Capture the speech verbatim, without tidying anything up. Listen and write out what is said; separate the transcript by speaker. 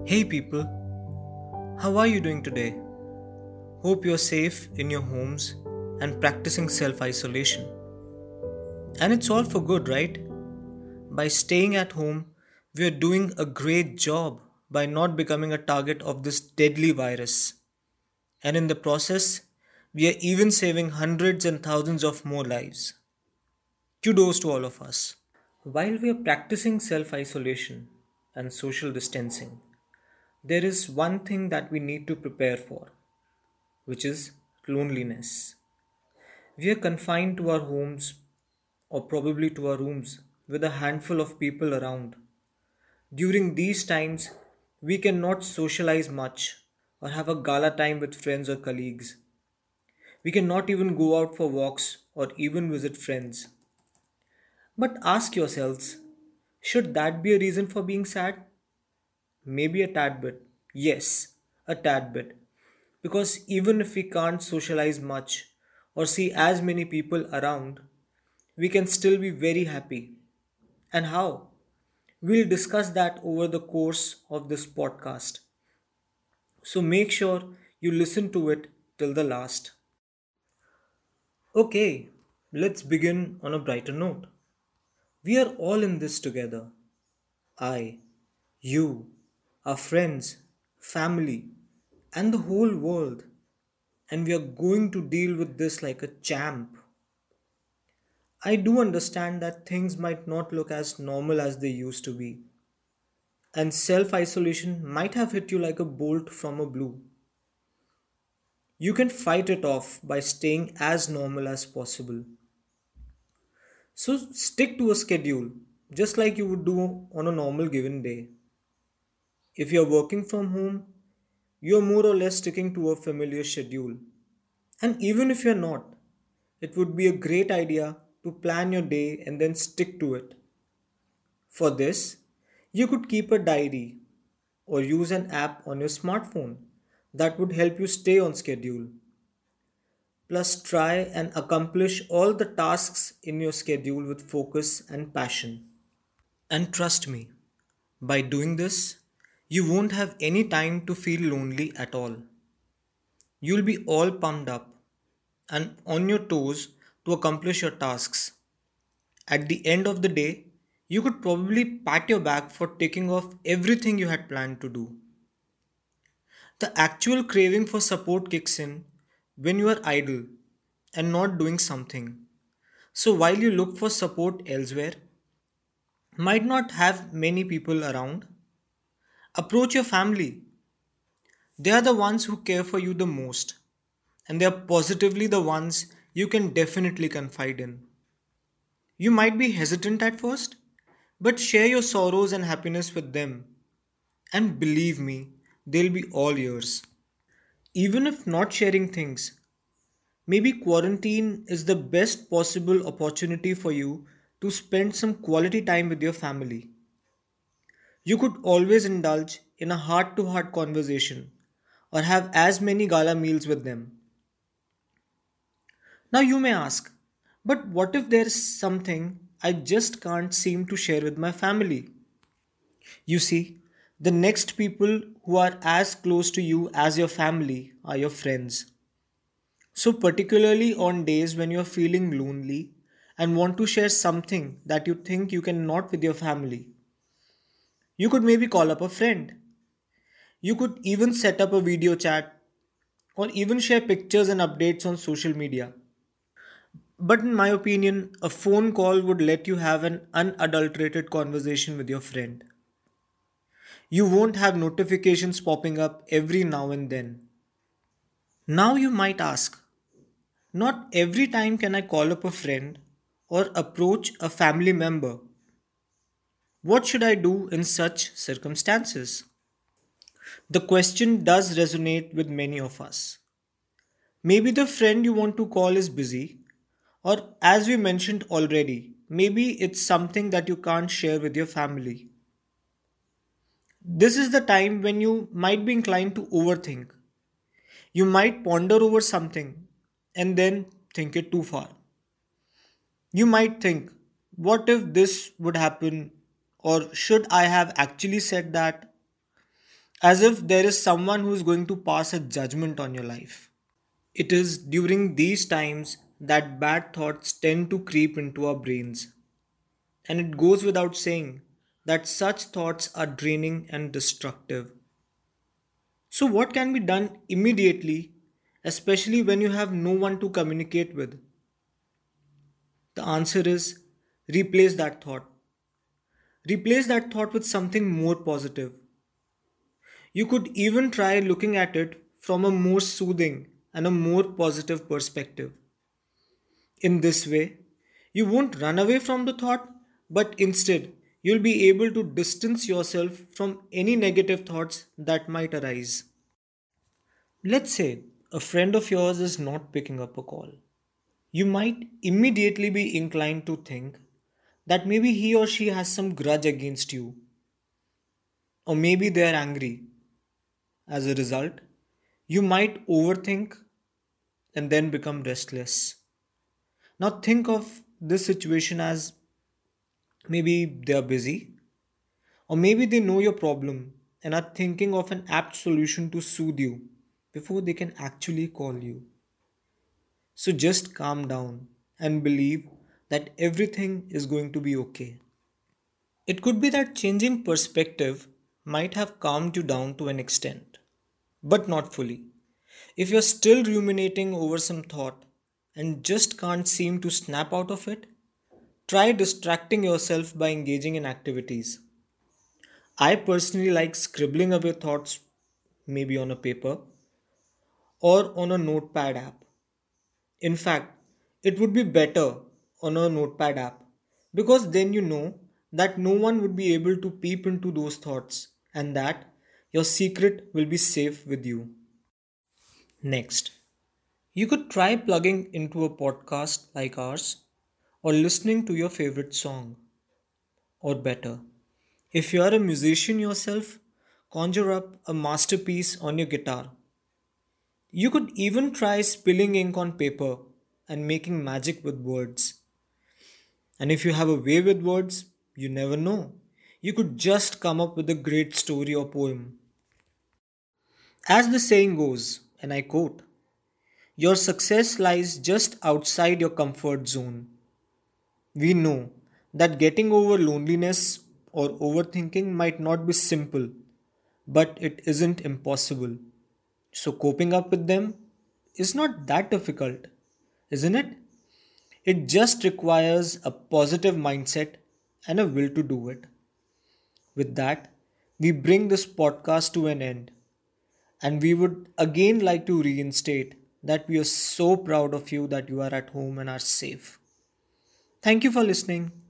Speaker 1: Hey people, how are you doing today? Hope you're safe in your homes and practicing self isolation. And it's all for good, right? By staying at home, we are doing a great job by not becoming a target of this deadly virus. And in the process, we are even saving hundreds and thousands of more lives. Kudos to all of us. While we are practicing self isolation and social distancing, there is one thing that we need to prepare for, which is loneliness. We are confined to our homes or probably to our rooms with a handful of people around. During these times, we cannot socialize much or have a gala time with friends or colleagues. We cannot even go out for walks or even visit friends. But ask yourselves, should that be a reason for being sad? Maybe a tad bit. Yes, a tad bit. Because even if we can't socialize much or see as many people around, we can still be very happy. And how? We'll discuss that over the course of this podcast. So make sure you listen to it till the last. Okay, let's begin on a brighter note. We are all in this together. I, you, our friends, family, and the whole world. And we are going to deal with this like a champ. I do understand that things might not look as normal as they used to be, and self isolation might have hit you like a bolt from a blue. You can fight it off by staying as normal as possible. So stick to a schedule, just like you would do on a normal given day. If you're working from home, you're more or less sticking to a familiar schedule. And even if you're not, it would be a great idea to plan your day and then stick to it. For this, you could keep a diary or use an app on your smartphone that would help you stay on schedule. Plus, try and accomplish all the tasks in your schedule with focus and passion. And trust me, by doing this, you won't have any time to feel lonely at all. You'll be all pumped up and on your toes to accomplish your tasks. At the end of the day, you could probably pat your back for taking off everything you had planned to do. The actual craving for support kicks in when you are idle and not doing something. So while you look for support elsewhere, might not have many people around, approach your family. They are the ones who care for you the most, and they are positively the ones you can definitely confide in. You might be hesitant at first, but share your sorrows and happiness with them, and believe me, they'll be all yours. Even if not sharing things, maybe quarantine is the best possible opportunity for you to spend some quality time with your family. You could always indulge in a heart to heart conversation or have as many gala meals with them. Now you may ask, but what if there's something I just can't seem to share with my family? You see, the next people who are as close to you as your family are your friends. So, particularly on days when you're feeling lonely and want to share something that you think you cannot with your family, you could maybe call up a friend. You could even set up a video chat or even share pictures and updates on social media. But in my opinion, a phone call would let you have an unadulterated conversation with your friend. You won't have notifications popping up every now and then. Now you might ask, not every time can I call up a friend or approach a family member. What should I do in such circumstances? The question does resonate with many of us. Maybe the friend you want to call is busy, or as we mentioned already, maybe it's something that you can't share with your family. This is the time when you might be inclined to overthink. You might ponder over something and then think it too far. You might think, what if this would happen? Or should I have actually said that? as if there is someone who is going to pass a judgment on your life. It is during these times that bad thoughts tend to creep into our brains. And it goes without saying that such thoughts are draining and destructive. So, what can be done immediately, especially when you have no one to communicate with? The answer is replace that thought. Replace that thought with something more positive. You could even try looking at it from a more soothing and a more positive perspective. In this way, you won't run away from the thought, but instead, you'll be able to distance yourself from any negative thoughts that might arise. Let's say a friend of yours is not picking up a call. You might immediately be inclined to think that maybe he or she has some grudge against you, or maybe they are angry. As a result, you might overthink and then become restless. Now, think of this situation as maybe they are busy, or maybe they know your problem and are thinking of an apt solution to soothe you before they can actually call you. So just calm down and believe that everything is going to be okay. It could be that changing perspective might have calmed you down to an extent, but not fully. If you're still ruminating over some thought and just can't seem to snap out of it, try distracting yourself by engaging in activities. I personally like scribbling away thoughts, maybe on a paper or on a notepad app. In fact, it would be better on a notepad app because then you know that no one would be able to peep into those thoughts and that your secret will be safe with you. Next, you could try plugging into a podcast like ours or listening to your favorite song. Or better, if you are a musician yourself, conjure up a masterpiece on your guitar. You could even try spilling ink on paper and making magic with words. And if you have a way with words, you never know. You could just come up with a great story or poem. As the saying goes, and I quote, your success lies just outside your comfort zone. We know that getting over loneliness or overthinking might not be simple, but it isn't impossible. So, coping up with them is not that difficult, isn't it? It just requires a positive mindset and a will to do it. With that, we bring this podcast to an end, and we would again like to reinstate that we are so proud of you that you are at home and are safe. Thank you for listening.